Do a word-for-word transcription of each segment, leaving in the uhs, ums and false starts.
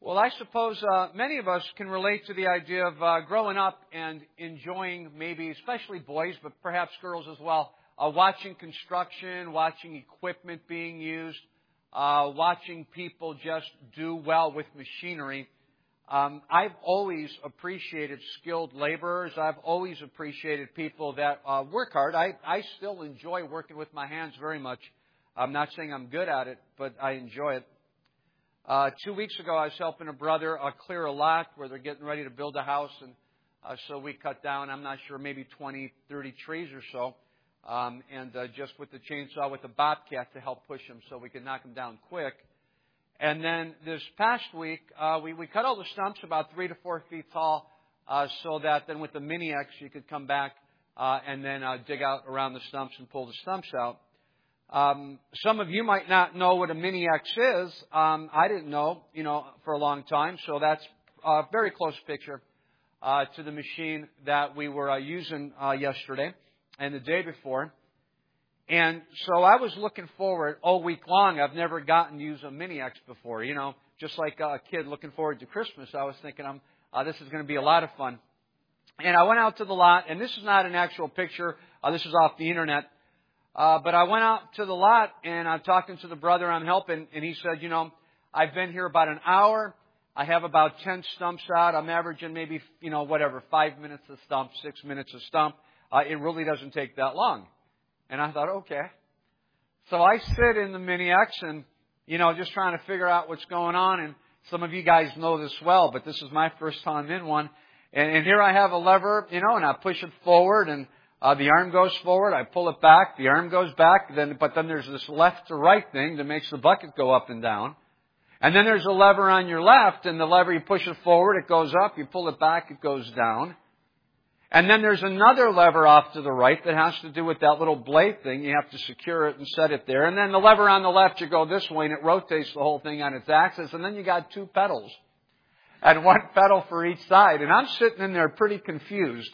Well, I suppose uh, many of us can relate to the idea of uh, growing up and enjoying, maybe especially boys, but perhaps girls as well, uh, watching construction, watching equipment being used, uh, watching people just do well with machinery. Um, I've always appreciated skilled laborers. I've always appreciated people that uh, work hard. I, I still enjoy working with my hands very much. I'm not saying I'm good at it, but I enjoy it. Uh, two weeks ago, I was helping a brother uh, clear a lot where they're getting ready to build a house. And uh, so we cut down, I'm not sure, maybe twenty, thirty trees or so. Um, and uh, just with the chainsaw with the bobcat to help push them so we could knock them down quick. And then this past week, uh, we, we cut all the stumps about three to four feet tall uh, so that then with the Mini-X you could come back uh, and then uh, dig out around the stumps and pull the stumps out. Um, some of you might not know what a Mini-X is. Um, I didn't know, you know, for a long time. So that's a very close picture uh, to the machine that we were uh, using uh, yesterday and the day before. And so I was looking forward all week long. I've never gotten to use a Mini-X before. You know, just like a kid looking forward to Christmas. I was thinking, I'm, uh, this is going to be a lot of fun. And I went out to the lot, and this is not an actual picture. Uh, this is off the internet. Uh, but I went out to the lot, and I'm talking to the brother I'm helping, and he said, you know, I've been here about an hour. I have about ten stumps out. I'm averaging maybe, you know, whatever, five minutes a stump, six minutes a stump. Uh, it really doesn't take that long. And I thought, okay. So I sit in the Mini-X and, you know, just trying to figure out what's going on. And some of you guys know this well, but this is my first time in one. And, and here I have a lever, you know, and I push it forward and Uh, the arm goes forward, I pull it back, the arm goes back, then, but then there's this left to right thing that makes the bucket go up and down. And then there's a lever on your left, and the lever, you push it forward, it goes up, you pull it back, it goes down. And then there's another lever off to the right that has to do with that little blade thing. You have to secure it and set it there. And then the lever on the left, you go this way, and it rotates the whole thing on its axis. And then you got two pedals, and one pedal for each side. And I'm sitting in there pretty confused.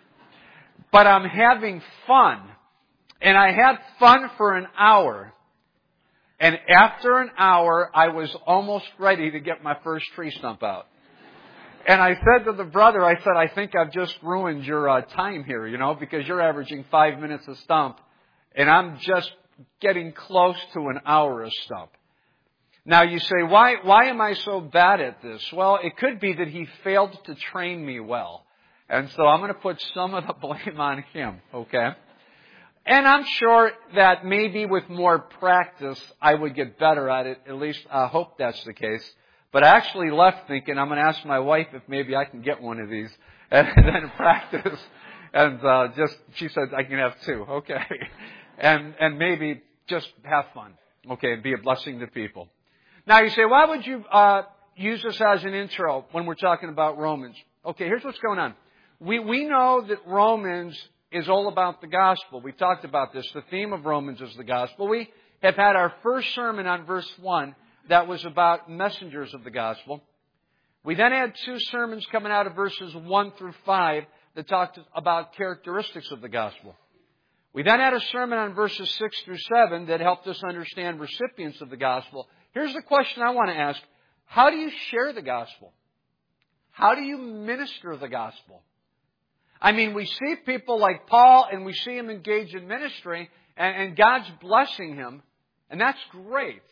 But I'm having fun. And I had fun for an hour. And after an hour, I was almost ready to get my first tree stump out. And I said to the brother, I said, I think I've just ruined your uh, time here, you know, because you're averaging five minutes a stump. And I'm just getting close to an hour a stump. Now you say, why, why am I so bad at this? Well, it could be that he failed to train me well. And so I'm going to put some of the blame on him, okay? And I'm sure that maybe with more practice, I would get better at it. At least I hope that's the case. But I actually left thinking I'm going to ask my wife if maybe I can get one of these and then practice. And uh, just she said I can have two, okay? And and maybe just have fun, okay, and be a blessing to people. Now you say, why would you uh, use this as an intro when we're talking about Romans? Okay, here's what's going on. We we know that Romans is all about the gospel. We talked about this. The theme of Romans is the gospel. We have had our first sermon on verse one that was about messengers of the gospel. We then had two sermons coming out of verses one through five that talked about characteristics of the gospel. We then had a sermon on verses six through seven that helped us understand recipients of the gospel. Here's the question I want to ask. How do you share the gospel? How do you minister the gospel? I mean, we see people like Paul and we see him engage in ministry and, and God's blessing him. And that's great.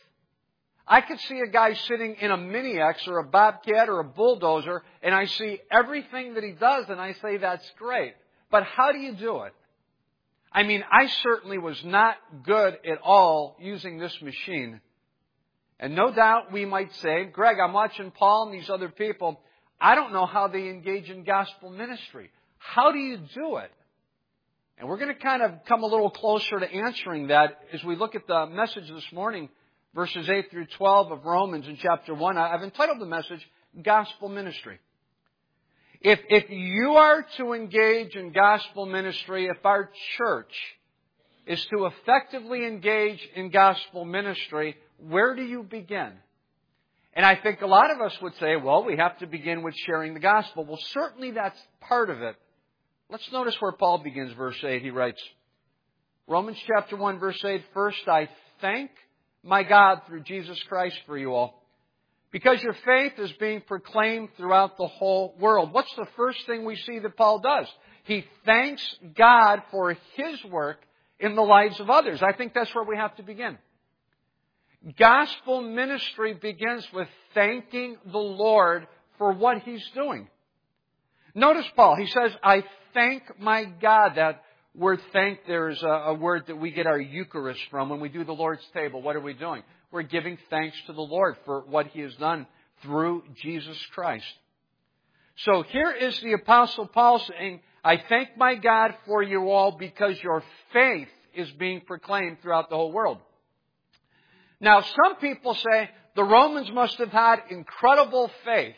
I could see a guy sitting in a Mini-X or a Bobcat or a bulldozer and I see everything that he does and I say that's great. But how do you do it? I mean, I certainly was not good at all using this machine. And no doubt we might say, Greg, I'm watching Paul and these other people. I don't know how they engage in gospel ministry. How do you do it? And we're going to kind of come a little closer to answering that as we look at the message this morning, verses eight through twelve of Romans in chapter one. I've entitled the message, Gospel Ministry. If, if you are to engage in gospel ministry, if our church is to effectively engage in gospel ministry, where do you begin? And I think a lot of us would say, well, we have to begin with sharing the gospel. Well, certainly that's part of it. Let's notice where Paul begins, verse eight. He writes, Romans chapter one, verse eight, first I thank my God through Jesus Christ for you all, Because your faith is being proclaimed throughout the whole world. What's the first thing we see that Paul does? He thanks God for His work in the lives of others. I think that's where we have to begin. Gospel ministry begins with thanking the Lord for what He's doing. Notice Paul, he says, I thank my God. That word thank there is a, a word that we get our Eucharist from. When we do the Lord's table, what are we doing? We're giving thanks to the Lord for what He has done through Jesus Christ. So here is the Apostle Paul saying, I thank my God for you all because your faith is being proclaimed throughout the whole world. Now, some people say the Romans must have had incredible faith.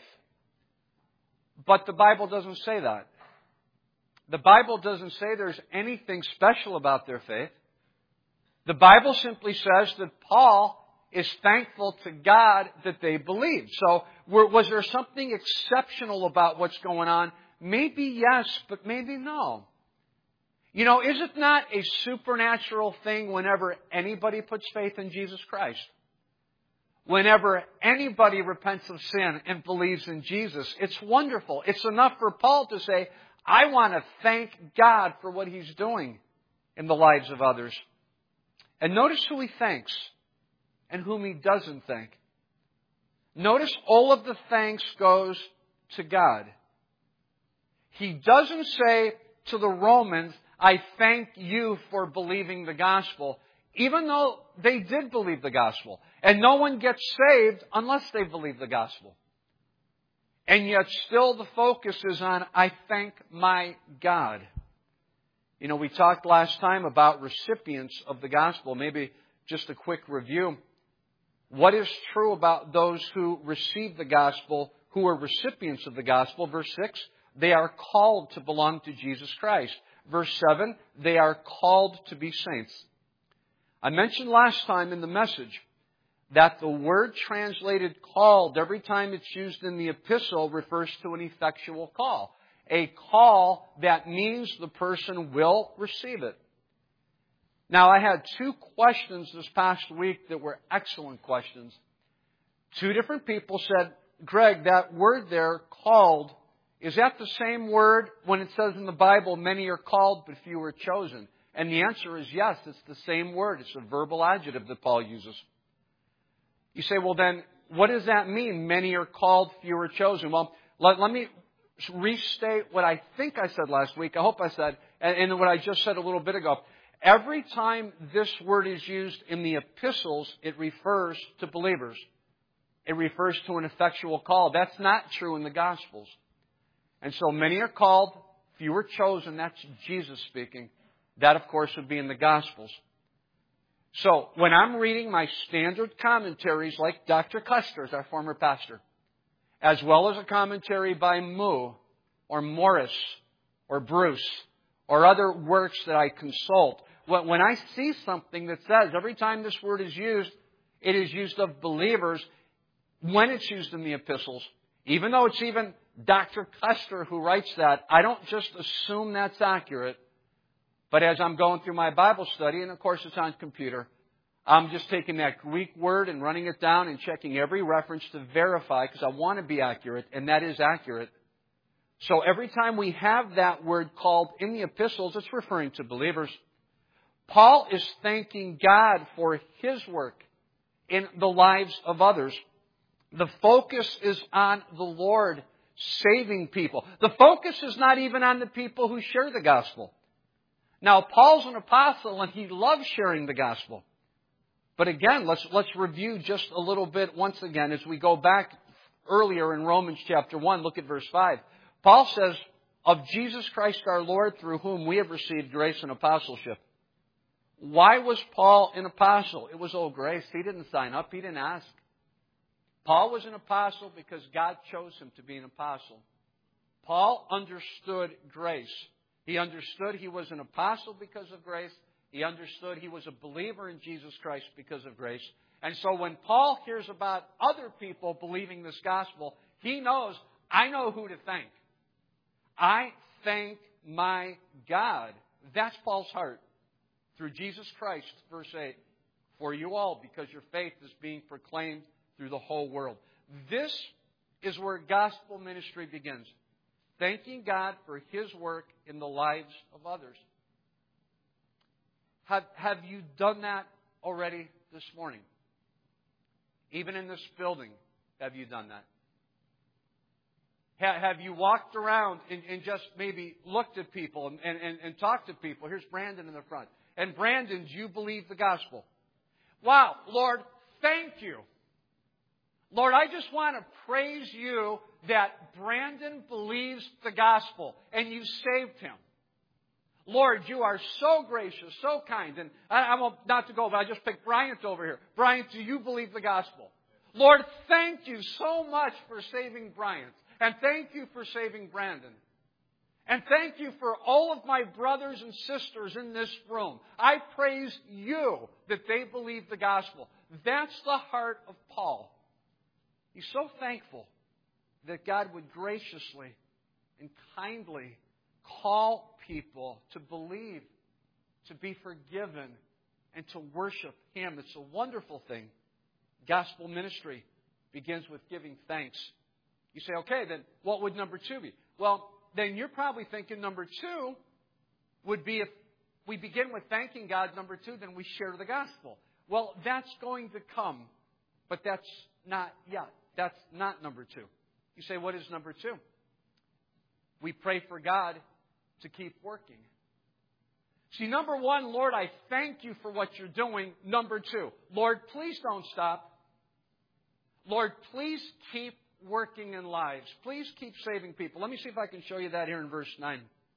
But the Bible doesn't say that. The Bible doesn't say there's anything special about their faith. The Bible simply says that Paul is thankful to God that they believed. So was there something exceptional about what's going on? Maybe yes, but maybe no. You know, is it not a supernatural thing whenever anybody puts faith in Jesus Christ? Whenever anybody repents of sin and believes in Jesus, it's wonderful. It's enough for Paul to say, I want to thank God for what He's doing in the lives of others. And notice who he thanks and whom he doesn't thank. Notice all of the thanks goes to God. He doesn't say to the Romans, I thank you for believing the gospel, even though they did believe the gospel. And no one gets saved unless they believe the gospel. And yet still the focus is on, I thank my God. You know, we talked last time about recipients of the gospel. Maybe just a quick review. What is true about those who receive the gospel, who are recipients of the gospel? Verse six, they are called to belong to Jesus Christ. Verse seven, they are called to be saints. I mentioned last time in the message that the word translated called, every time it's used in the epistle, refers to an effectual call. A call that means the person will receive it. Now, I had two questions this past week that were excellent questions. Two different people said, Greg, that word there, called, is that the same word when it says in the Bible, many are called but few are chosen? And the answer is yes, it's the same word. It's a verbal adjective that Paul uses. You say, well then, what does that mean? Many are called, few are chosen. Well, let, let me restate what I think I said last week. I hope I said, and, and what I just said a little bit ago. Every time this word is used in the epistles, it refers to believers. It refers to an effectual call. That's not true in the Gospels. And so many are called, few are chosen. That's Jesus speaking. That, of course, would be in the Gospels. So when I'm reading my standard commentaries like Doctor Custer's, our former pastor, as well as a commentary by Moo or Morris or Bruce or other works that I consult, when I see something that says every time this word is used, it is used of believers, when it's used in the epistles, even though it's even Doctor Custer who writes that, I don't just assume that's accurate. But as I'm going through my Bible study, and of course it's on computer, I'm just taking that Greek word and running it down and checking every reference to verify because I want to be accurate, and that is accurate. So every time we have that word called in the epistles, it's referring to believers. Paul is thanking God for His work in the lives of others. The focus is on the Lord saving people. The focus is not even on the people who share the gospel. Now, Paul's an apostle and he loves sharing the gospel. But again, let's, let's review just a little bit once again as we go back earlier in Romans chapter one. Look at verse five. Paul says, of Jesus Christ our Lord, through whom we have received grace and apostleship. Why was Paul an apostle? It was all grace. He didn't sign up. He didn't ask. Paul was an apostle because God chose him to be an apostle. Paul understood grace. He understood he was an apostle because of grace. He understood he was a believer in Jesus Christ because of grace. And so when Paul hears about other people believing this gospel, he knows, I know who to thank. I thank my God. That's Paul's heart. Through Jesus Christ, verse eight, for you all, because your faith is being proclaimed through the whole world. This is where gospel ministry begins. Thanking God for His work in the lives of others. Have, have you done that already this morning? Even in this building, have you done that? Have you walked around and, and just maybe looked at people and, and, and talked to people? Here's Brandon in the front. And Brandon, do you believe the gospel? Wow, Lord, thank you. Lord, I just want to praise you that Brandon believes the gospel and you saved him. Lord, you are so gracious, so kind. And I, I want not to go, but I just picked Bryant over here. Bryant, do you believe the gospel? Lord, thank you so much for saving Bryant. And thank you for saving Brandon. And thank you for all of my brothers and sisters in this room. I praise you that they believe the gospel. That's the heart of Paul. He's so thankful that God would graciously and kindly call people to believe, to be forgiven, and to worship Him. It's a wonderful thing. Gospel ministry begins with giving thanks. You say, okay, then what would number two be? Well, then you're probably thinking number two would be if we begin with thanking God, number two, then we share the gospel. Well, that's going to come, but that's not yet. That's not number two. You say, what is number two? We pray for God to keep working. See, number one, Lord, I thank you for what you're doing. Number two, Lord, please don't stop. Lord, please keep working in lives. Please keep saving people. Let me see if I can show you that here in verse nine.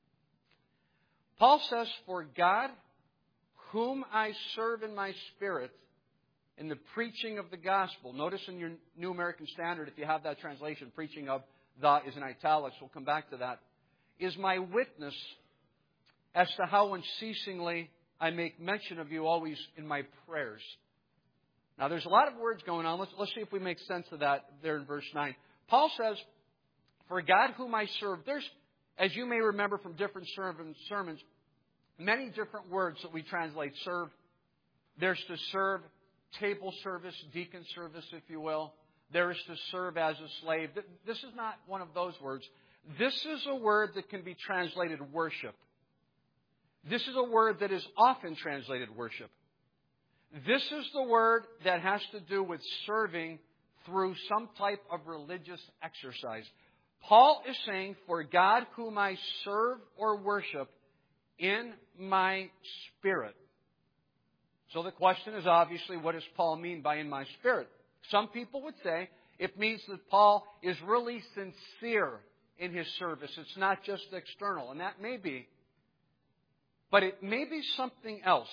Paul says, for God, whom I serve in my spirit, in the preaching of the gospel. Notice in your New American Standard, if you have that translation, preaching of the is in italics. We'll come back to that. Is my witness as to how unceasingly I make mention of you always in my prayers. Now, there's a lot of words going on. Let's, let's see if we make sense of that there in verse nine. Paul says, for God whom I serve. There's, as you may remember from different sermons, many different words that we translate serve. There's to serve, table service, deacon service, if you will. There is to serve as a slave. This is not one of those words. This is a word that can be translated worship. This is a word that is often translated worship. This is the word that has to do with serving through some type of religious exercise. Paul is saying, for God whom I serve or worship in my spirit. So the question is obviously, what does Paul mean by in my spirit? Some people would say it means that Paul is really sincere in his service. It's not just external, and that may be. But it may be something else.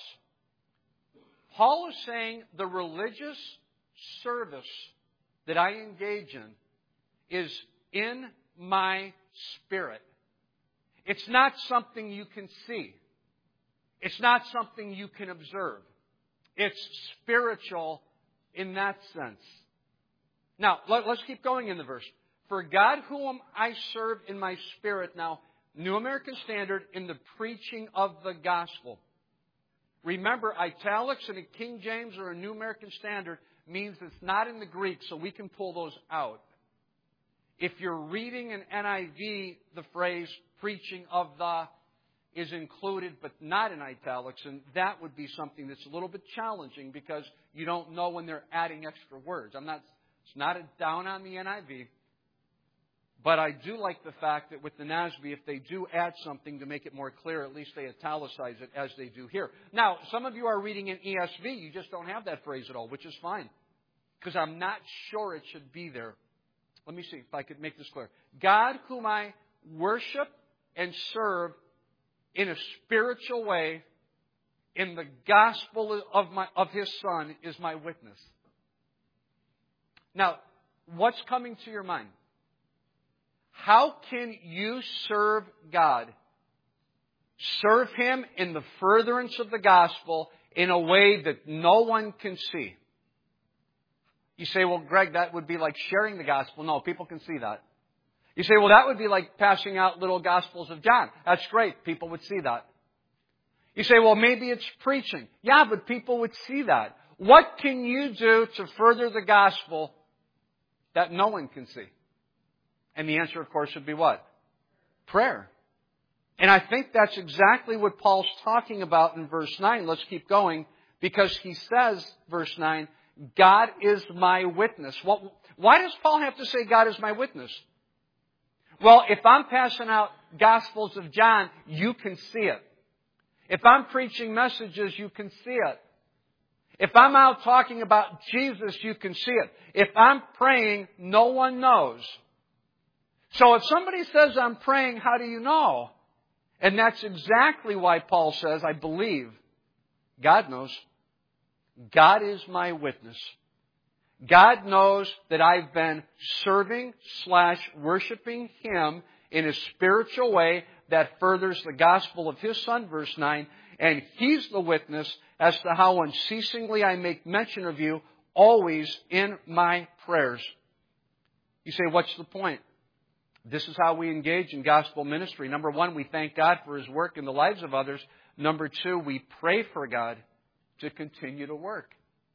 Paul is saying the religious service that I engage in is in my spirit. It's not something you can see. It's not something you can observe. It's spiritual in that sense. Now, let, let's keep going in the verse. For God whom I serve in my spirit. Now, New American Standard, in the preaching of the gospel. Remember, italics in a King James or a New American Standard means it's not in the Greek, so we can pull those out. If you're reading an N I V, the phrase preaching of the is included, but not in italics, and that would be something that's a little bit challenging because you don't know when they're adding extra words. I'm not, it's not a down on the N I V. But I do like the fact that with the N A S B, if they do add something to make it more clear, at least they italicize it as they do here. Now, some of you are reading in E S V. You just don't have that phrase at all, which is fine. Because I'm not sure it should be there. Let me see if I could make this clear. God whom I worship and serve in a spiritual way in the gospel of, my, of His Son is my witness. Now, what's coming to your mind? How can you serve God? Serve Him in the furtherance of the gospel in a way that no one can see. You say, well, Greg, that would be like sharing the gospel. No, people can see that. You say, well, that would be like passing out little Gospels of John. That's great. People would see that. You say, well, maybe it's preaching. Yeah, but people would see that. What can you do to further the gospel that no one can see? And the answer, of course, would be what? Prayer. And I think that's exactly what Paul's talking about in verse nine. Let's keep going, because he says, verse nine, God is my witness. Well, why does Paul have to say God is my witness? Well, if I'm passing out Gospels of John, you can see it. If I'm preaching messages, you can see it. If I'm out talking about Jesus, you can see it. If I'm praying, no one knows. So if somebody says I'm praying, how do you know? And that's exactly why Paul says, I believe God knows. God is my witness. God knows that I've been serving slash worshiping Him in a spiritual way that furthers the gospel of His Son, verse nine, and He's the witness as to how unceasingly I make mention of you, always in my prayers. You say, what's the point? This is how we engage in gospel ministry. Number one, we thank God for His work in the lives of others. Number two, we pray for God to continue to work.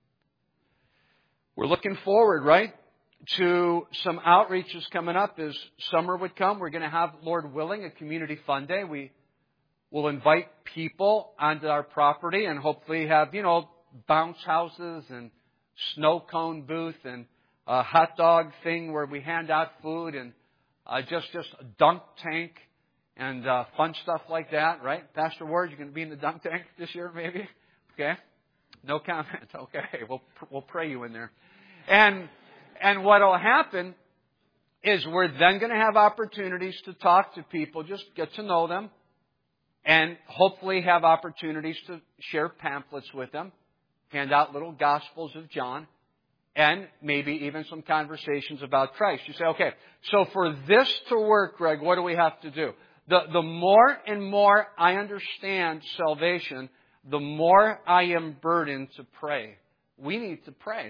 We're looking forward, right, to some outreaches coming up as summer would come. We're going to have, Lord willing, a community fun day. We will invite people onto our property and hopefully have, you know, bounce houses and snow cone booth and a hot dog thing where we hand out food and uh, just, just a dunk tank and uh, fun stuff like that, right? Pastor Ward, you're going to be in the dunk tank this year maybe? Okay. No comment. Okay. We'll, we'll pray you in there. And, and what will happen is we're then going to have opportunities to talk to people, just get to know them, and hopefully have opportunities to share pamphlets with them, hand out little Gospels of John, and maybe even some conversations about Christ. You say, okay, so for this to work, Greg, what do we have to do? The, the more and more I understand salvation, the more I am burdened to pray. We need to pray.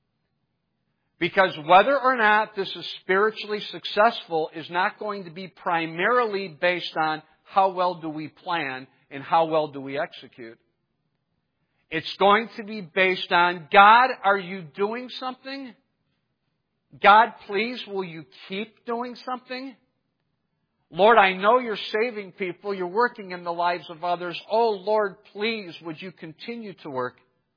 Because whether or not this is spiritually successful is not going to be primarily based on how well do we plan and how well do we execute. It's going to be based on, God, are you doing something? God, please, will you keep doing something? Lord, I know you're saving people. You're working in the lives of others. Oh, Lord, please, would you continue to work?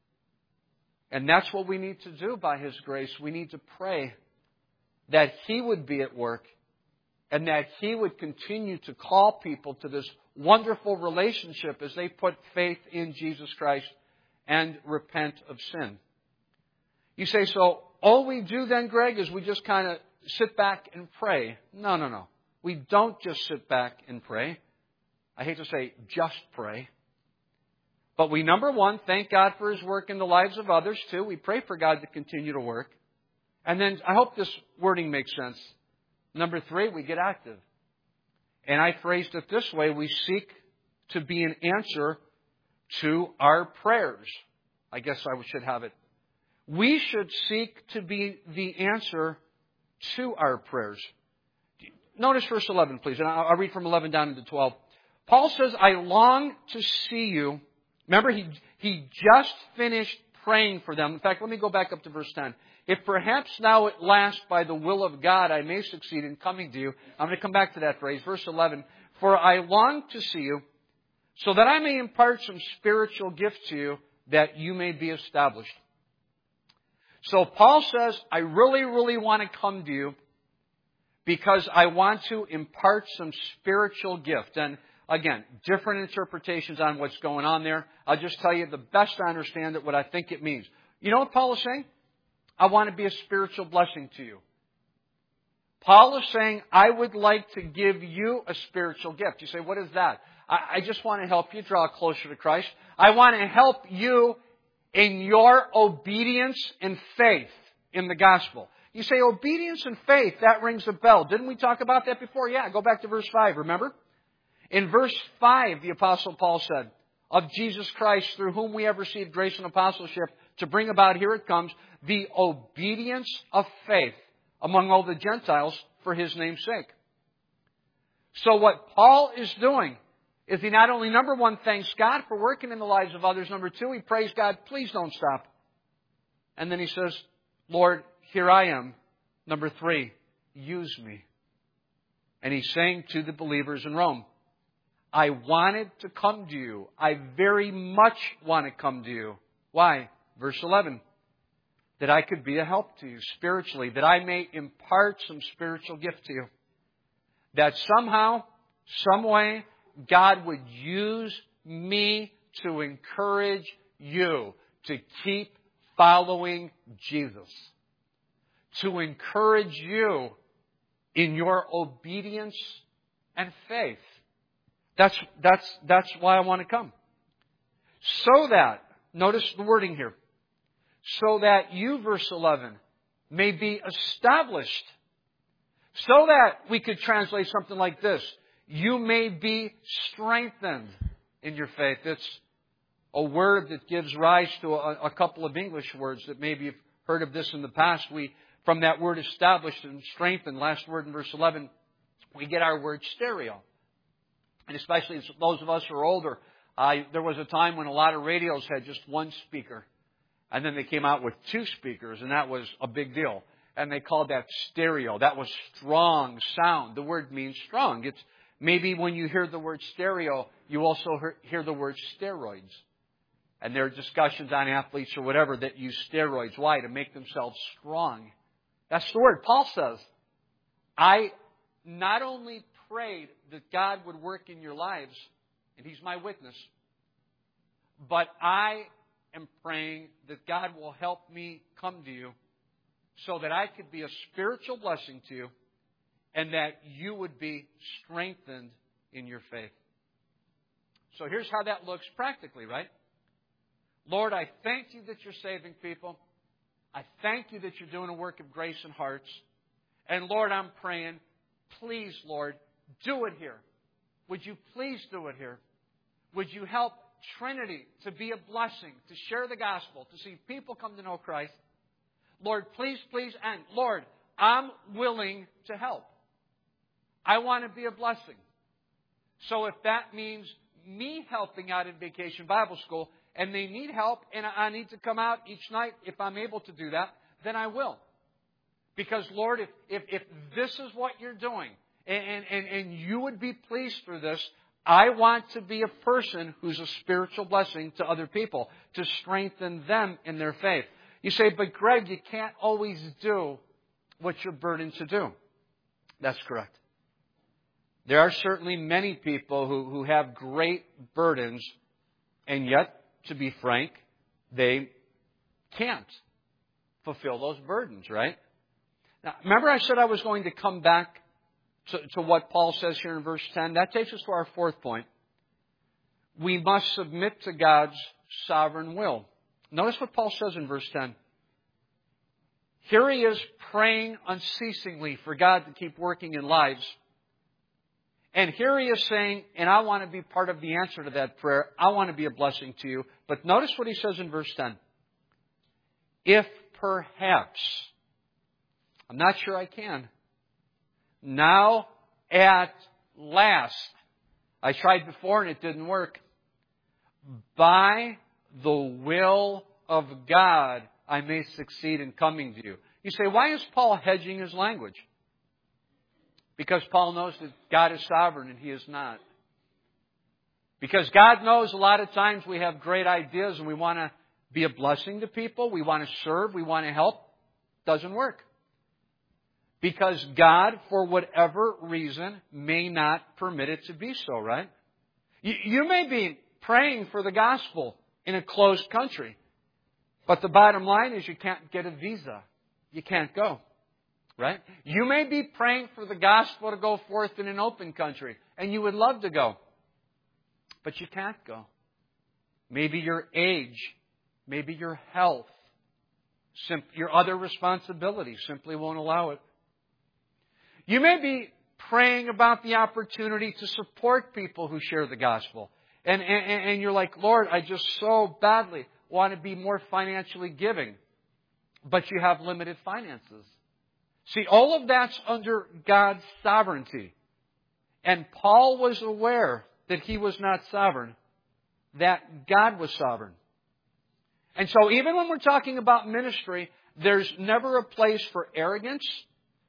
And that's what we need to do by His grace. We need to pray that He would be at work and that He would continue to call people to this wonderful relationship as they put faith in Jesus Christ and repent of sin. You say, so all we do then, Greg, is we just kind of sit back and pray. No, no, no. We don't just sit back and pray. I hate to say just pray. But we, number one, thank God for His work in the lives of others, too. We pray for God to continue to work. And then, I hope this wording makes sense. Number three, we get active. And I phrased it this way. We seek to be an answer to our prayers. I guess I should have it. We should seek to be the answer to our prayers. Notice verse eleven, please. And I'll read from eleven down into twelve. Paul says, I long to see you. Remember, he, he just finished praying for them. In fact, let me go back up to verse ten. If perhaps now at last by the will of God I may succeed in coming to you. I'm going to come back to that phrase. Verse eleven. For I long to see you so that I may impart some spiritual gift to you that you may be established. So Paul says, I really, really want to come to you because I want to impart some spiritual gift. And again, different interpretations on what's going on there. I'll just tell you the best I understand it, what I think it means. You know what Paul is saying? I want to be a spiritual blessing to you. Paul is saying, I would like to give you a spiritual gift. You say, what is that? I, I just want to help you draw closer to Christ. I want to help you in your obedience and faith in the gospel. You say, obedience and faith, that rings a bell. Didn't we talk about that before? Yeah, go back to verse five, remember? In verse five, the Apostle Paul said, of Jesus Christ, through whom we have received grace and apostleship, to bring about, here it comes, the obedience of faith among all the Gentiles for His name's sake. So what Paul is doing is he not only, number one, thanks God for working in the lives of others. Number two, he prays God, please don't stop. And then he says, Lord, here I am. Number three, use me. And he's saying to the believers in Rome, I wanted to come to you. I very much want to come to you. Why? Verse eleven. That I could be a help to you spiritually. That I may impart some spiritual gift to you. That somehow, some way, God would use me to encourage you to keep following Jesus. To encourage you in your obedience and faith. That's, that's, that's why I want to come. So that, notice the wording here. So that you, verse eleven, may be established. So that we could translate something like this. You may be strengthened in your faith. It's a word that gives rise to a, a couple of English words that maybe you've heard of this in the past. We, from that word established and strengthened, last word in verse eleven, we get our word stereo. And especially those of us who are older, uh, there was a time when a lot of radios had just one speaker. And then they came out with two speakers, and that was a big deal. And they called that stereo. That was strong sound. The word means strong. It's maybe when you hear the word stereo, you also hear the word steroids. And there are discussions on athletes or whatever that use steroids. Why? To make themselves strong. That's the word. Paul says, I not only prayed that God would work in your lives, and He's my witness, but I am praying that God will help me come to you so that I could be a spiritual blessing to you and that you would be strengthened in your faith. So here's how that looks practically, right? Lord, I thank you that you're saving people. I thank you that you're doing a work of grace in hearts. And Lord, I'm praying, please, Lord, do it here. Would you please do it here? Would you help Trinity to be a blessing, to share the gospel, to see people come to know Christ? Lord, please, please, and Lord, I'm willing to help. I want to be a blessing. So if that means me helping out in Vacation Bible School, and they need help, and I need to come out each night, if I'm able to do that, then I will. Because, Lord, if, if, if this is what you're doing, and, and, and you would be pleased through this, I want to be a person who's a spiritual blessing to other people, to strengthen them in their faith. You say, but Greg, you can't always do what you're burdened to do. That's correct. There are certainly many people who, who have great burdens, and yet, to be frank, they can't fulfill those burdens, right? Now, remember I said I was going to come back to, to what Paul says here in verse ten? That takes us to our fourth point. We must submit to God's sovereign will. Notice what Paul says in verse ten. Here he is praying unceasingly for God to keep working in lives. And here he is saying, and I want to be part of the answer to that prayer. I want to be a blessing to you. But notice what he says in verse ten. If perhaps, I'm not sure I can, now at last, I tried before and it didn't work, by the will of God, I may succeed in coming to you. You say, why is Paul hedging his language? Because Paul knows that God is sovereign and He is not. Because God knows a lot of times we have great ideas and we want to be a blessing to people. We want to serve. We want to help. Doesn't work. Because God, for whatever reason, may not permit it to be so, right? You, you may be praying for the gospel in a closed country. But the bottom line is you can't get a visa. You can't go. Right? You may be praying for the gospel to go forth in an open country, and you would love to go, but you can't go. Maybe your age, maybe your health, your other responsibilities simply won't allow it. You may be praying about the opportunity to support people who share the gospel, and, and, and you're like, Lord, I just so badly want to be more financially giving, but you have limited finances. See, all of that's under God's sovereignty. And Paul was aware that he was not sovereign, that God was sovereign. And so even when we're talking about ministry, there's never a place for arrogance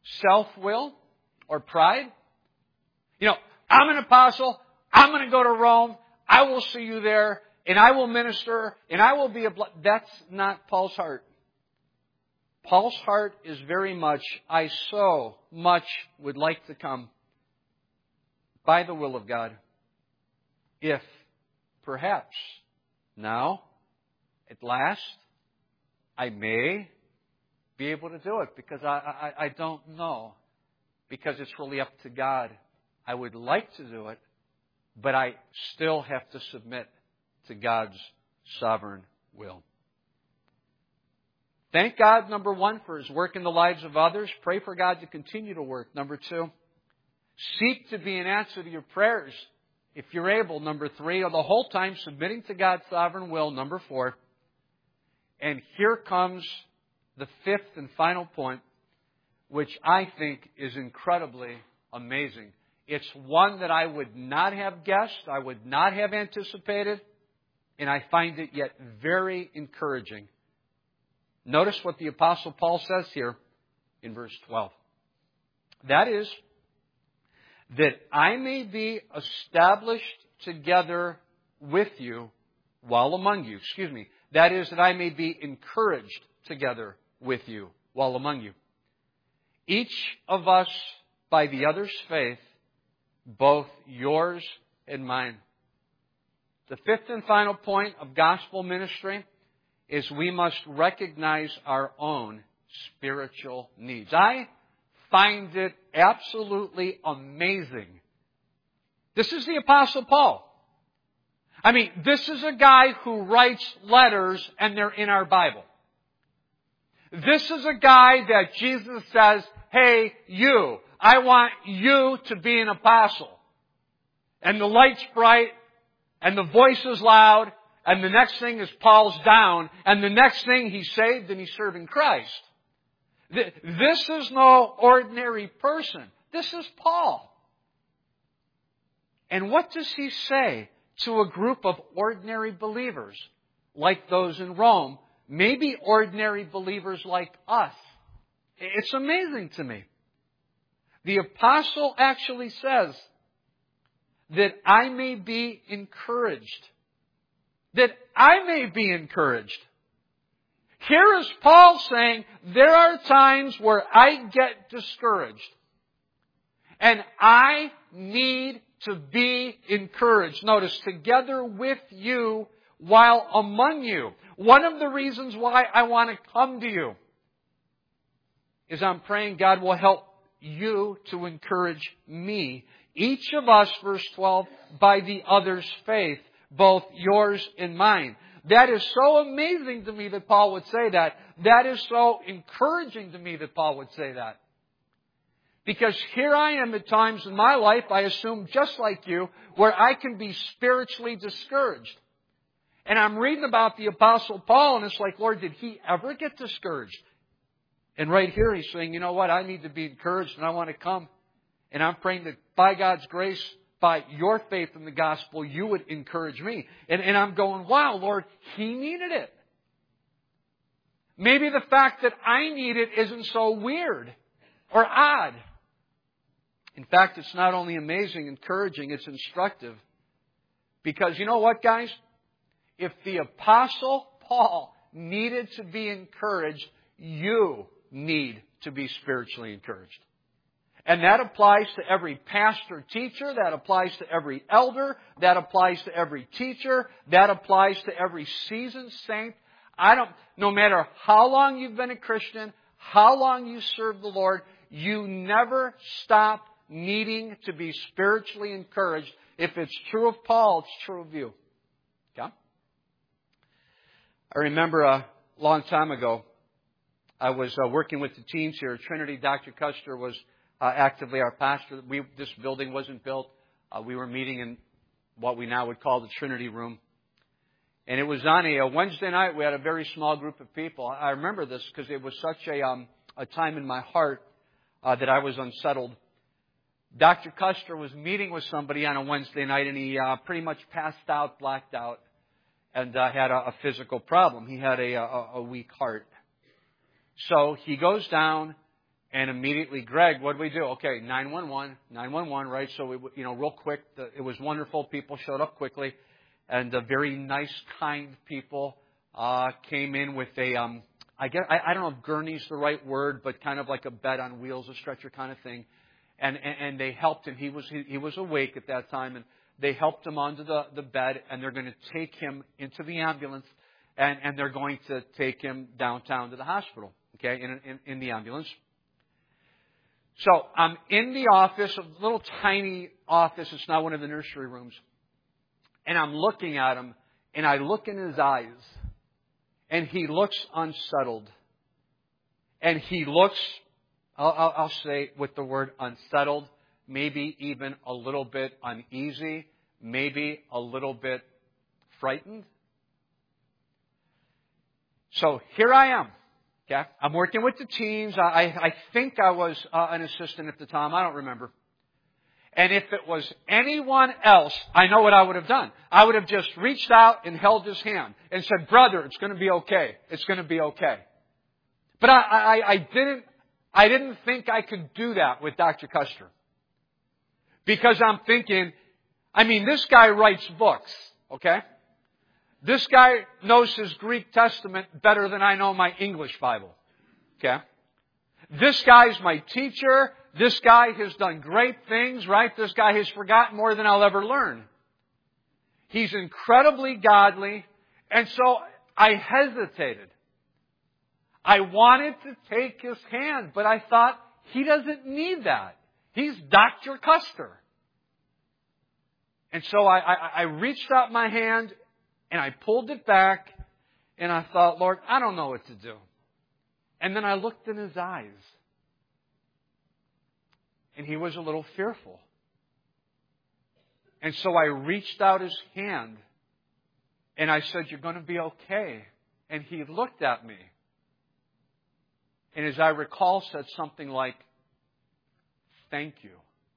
self-will or pride. You know, I'm an apostle. I'm going to go to Rome. I will see you there, and I will minister, and I will be a... Bl-. That's not Paul's heart. Paul's heart is very much, I so much would like to come by the will of God, if perhaps now, at last, I may be able to do it, because I, I, I don't know, because it's really up to God. I would like to do it, but I still have to submit to God's sovereign will. Thank God, number one, for His work in the lives of others. Pray for God to continue to work. Number two, seek to be an answer to your prayers, if you're able. Number three, the whole time submitting to God's sovereign will. Number four, and here comes the fifth and final point, which I think is incredibly amazing. It's one that I would not have guessed, I would not have anticipated, and I find it yet very encouraging. Notice what the Apostle Paul says here in verse twelve. That is, that I may be established together with you while among you. Excuse me. That is, that I may be encouraged together with you while among you. Each of us by the other's faith, both yours and mine. The fifth and final point of gospel ministry is we must recognize our own spiritual needs. I find it absolutely amazing. This is the Apostle Paul. I mean, this is a guy who writes letters and they're in our Bible. This is a guy that Jesus says, hey, you, I want you to be an apostle. And the light's bright and the voice is loud. And the next thing is Paul's down. And the next thing he's saved and he's serving Christ. This is no ordinary person. This is Paul. And what does he say to a group of ordinary believers like those in Rome? Maybe ordinary believers like us. It's amazing to me. The apostle actually says that I may be encouraged. That I may be encouraged. Here is Paul saying, there are times where I get discouraged. And I need to be encouraged. Notice, together with you while among you. One of the reasons why I want to come to you is I'm praying God will help you to encourage me. Each of us, verse twelve, by the other's faith, both yours and mine. That is so amazing to me that Paul would say that. That is so encouraging to me that Paul would say that. Because here I am at times in my life, I assume just like you, where I can be spiritually discouraged. And I'm reading about the Apostle Paul, and it's like, Lord, did he ever get discouraged? And right here he's saying, you know what, I need to be encouraged and I want to come. And I'm praying that by God's grace, by your faith in the gospel, you would encourage me. And, and I'm going, wow, Lord, he needed it. Maybe the fact that I need it isn't so weird or odd. In fact, it's not only amazing, encouraging, it's instructive. Because you know what, guys? If the Apostle Paul needed to be encouraged, you need to be spiritually encouraged. And that applies to every pastor, teacher. That applies to every elder. That applies to every teacher. That applies to every seasoned saint. I don't, no matter how long you've been a Christian, how long you serve the Lord, you never stop needing to be spiritually encouraged. If it's true of Paul, it's true of you. Okay? I remember a long time ago, I was uh, working with the teens here at Trinity. Doctor Custer was uh, actively our pastor. We, this building wasn't built. Uh, we were meeting in what we now would call the Trinity Room. And it was on a, a Wednesday night. We had a very small group of people. I remember this because it was such a, um, a time in my heart uh, that I was unsettled. Doctor Custer was meeting with somebody on a Wednesday night, and he uh, pretty much passed out, blacked out, and uh, had a, a physical problem. He had a, a, a weak heart. So he goes down, And immediately, Greg, what did we do? Okay, nine one one, nine one one, right? So, we, you know, real quick, the, it was wonderful. People showed up quickly. And the very nice, kind people uh, came in with a, um, I guess, I, I don't know if gurney's the right word, but kind of like a bed on wheels, a stretcher kind of thing. And, and, and they helped him. He was he, he was awake at that time. And they helped him onto the, the bed. And they're going to take him into the ambulance. And, and they're going to take him downtown to the hospital, okay, in, in, in the ambulance. So I'm in the office, a little tiny office. It's not one of the nursery rooms. And I'm looking at him, and I look in his eyes, and he looks unsettled. And he looks, I'll, I'll, I'll say with the word unsettled, maybe even a little bit uneasy, maybe a little bit frightened. So here I am. Okay, I'm working with the teens. I, I think I was uh, an assistant at the time. I don't remember. And if it was anyone else, I know what I would have done. I would have just reached out and held his hand and said, "Brother, it's going to be okay. It's going to be okay." But I, I, I didn't. I didn't think I could do that with Doctor Custer, because I'm thinking, I mean, this guy writes books. Okay. This guy knows his Greek Testament better than I know my English Bible. Okay? This guy's my teacher. This guy has done great things, right? This guy has forgotten more than I'll ever learn. He's incredibly godly. And so I hesitated. I wanted to take his hand, but I thought, he doesn't need that. He's Doctor Custer. And so I, I, I reached out my hand, and I pulled it back, and I thought, Lord, I don't know what to do. And then I looked in his eyes, and he was a little fearful. And so I reached out his hand, and I said, "You're going to be okay." And he looked at me, and as I recall, said something like, "Thank you."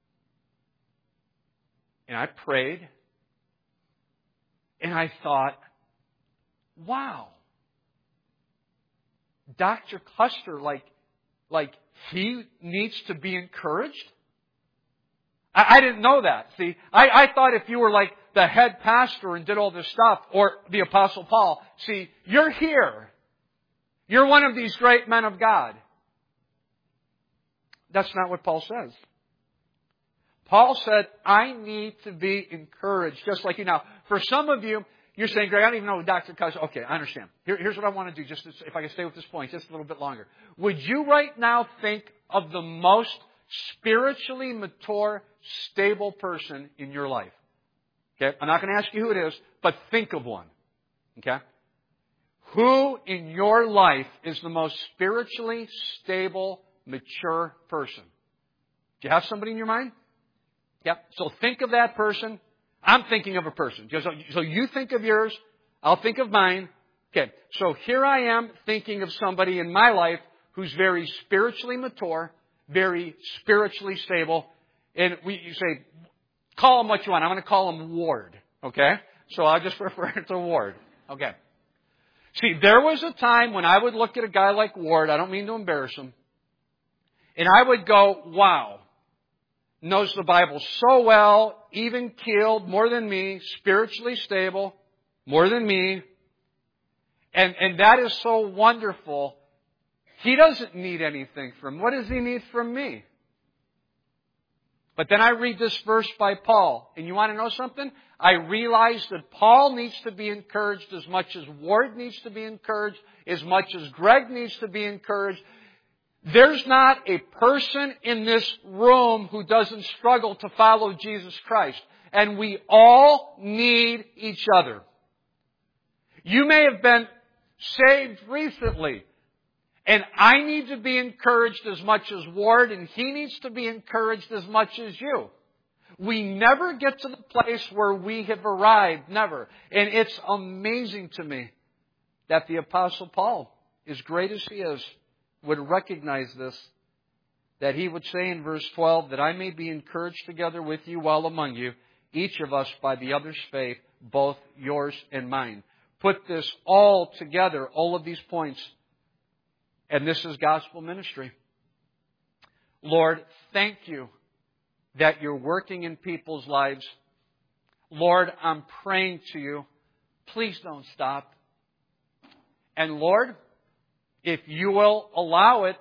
And I prayed. And I thought, wow, Doctor Custer, like, like he needs to be encouraged? I, I didn't know that. See, I, I thought if you were like the head pastor and did all this stuff, or the Apostle Paul, see, you're here. You're one of these great men of God. That's not what Paul says. Paul said, I need to be encouraged, just like you. Now, for some of you, you're saying, "Greg, I don't even know who Doctor Custer." Okay, I understand. Here, here's what I want to do, just to, if I can stay with this point just a little bit longer. Would you right now think of the most spiritually mature, stable person in your life? Okay, I'm not going to ask you who it is, but think of one. Okay? Who in your life is the most spiritually stable, mature person? Do you have somebody in your mind? Yep. So think of that person. I'm thinking of a person. So you think of yours. I'll think of mine. Okay. So here I am thinking of somebody in my life who's very spiritually mature, very spiritually stable. And we you say, call him what you want. I'm going to call him Ward. Okay. So I'll just refer to Ward. Okay. See, there was a time when I would look at a guy like Ward. I don't mean to embarrass him. And I would go, wow. Knows the Bible so well, even keeled, more than me, spiritually stable, more than me. And, and that is so wonderful. He doesn't need anything from, what does he need from me? But then I read this verse by Paul, and you want to know something? I realize that Paul needs to be encouraged as much as Ward needs to be encouraged, as much as Greg needs to be encouraged. There's not a person in this room who doesn't struggle to follow Jesus Christ. And we all need each other. You may have been saved recently, and I need to be encouraged as much as Ward, and he needs to be encouraged as much as you. We never get to the place where we have arrived. Never. And it's amazing to me that the Apostle Paul, as great as he is, would recognize this, that he would say in verse twelve, that I may be encouraged together with you while among you, each of us by the other's faith, both yours and mine. Put this all together, all of these points, and this is gospel ministry. Lord, thank you that you're working in people's lives. Lord, I'm praying to you. Please don't stop. And Lord, if you will allow it,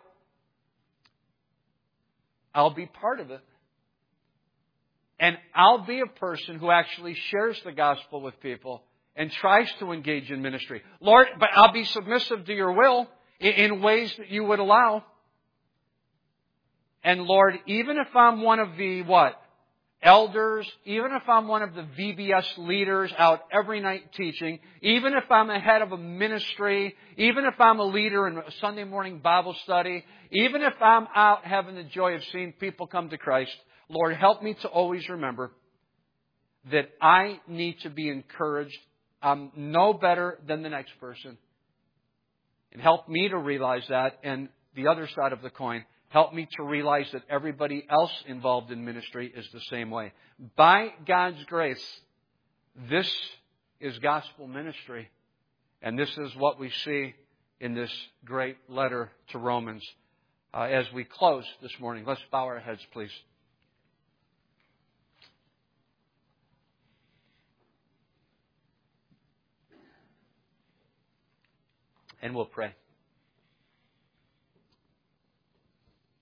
I'll be part of it. And I'll be a person who actually shares the gospel with people and tries to engage in ministry. Lord, but I'll be submissive to your will in ways that you would allow. And Lord, even if I'm one of the, what? Elders, even if I'm one of the V B S leaders out every night teaching, even if I'm a head of a ministry, even if I'm a leader in a Sunday morning Bible study, even if I'm out having the joy of seeing people come to Christ, Lord, help me to always remember that I need to be encouraged. I'm no better than the next person. And help me to realize that. And the other side of the coin, help me to realize that everybody else involved in ministry is the same way. By God's grace, this is gospel ministry. And this is what we see in this great letter to Romans. Uh, as we close this morning, let's bow our heads, please. And we'll pray.